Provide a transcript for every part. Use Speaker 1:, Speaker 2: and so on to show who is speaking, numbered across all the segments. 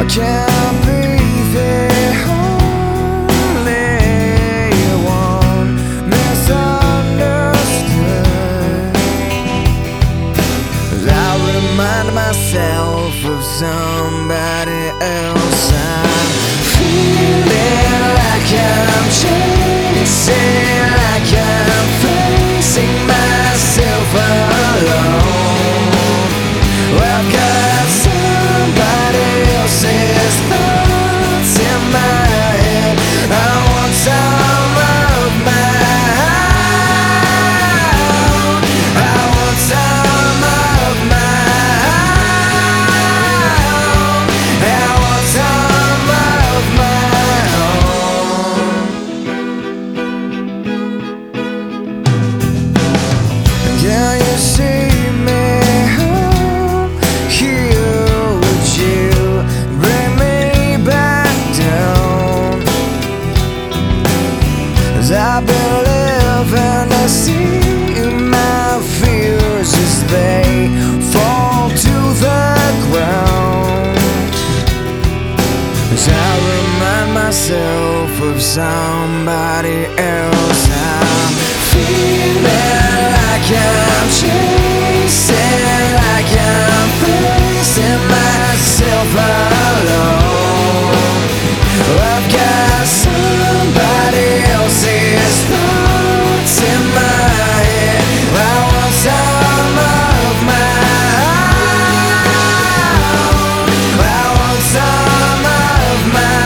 Speaker 1: can't be the only one misunderstood. As I remind myself of somebody else, I'm feeling like I'm chasing, like I'm facing myself alone. Well, I've got somebody else's thoughts in my head. I want some of my own. I want some of my own. I want some of my own. Can you see me? I've been living to see my fears as they fall to the ground. As I remind myself of somebody else, I'm feeling like I'm chasing, like I'm facing myself alone. I've got somebody else's thoughts in my head. I want some of my own. I want some of my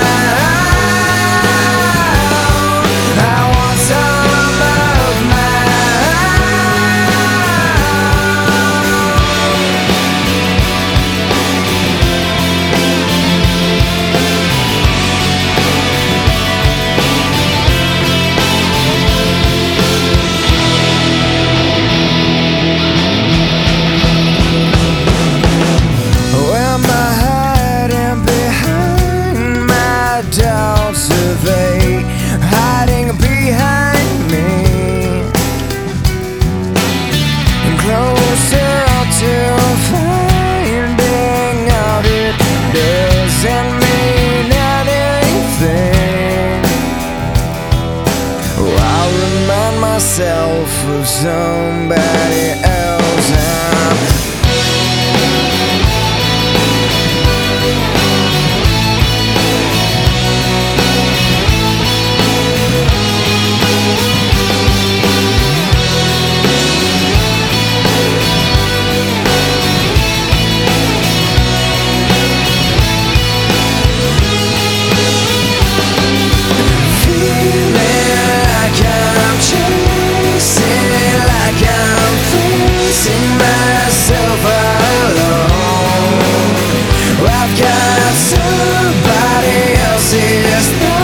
Speaker 1: own. I want some of my doubts of fate hiding behind me, and closer to finding out it doesn't mean anything. Oh, I'll remind myself of somebody else. I've got somebody else's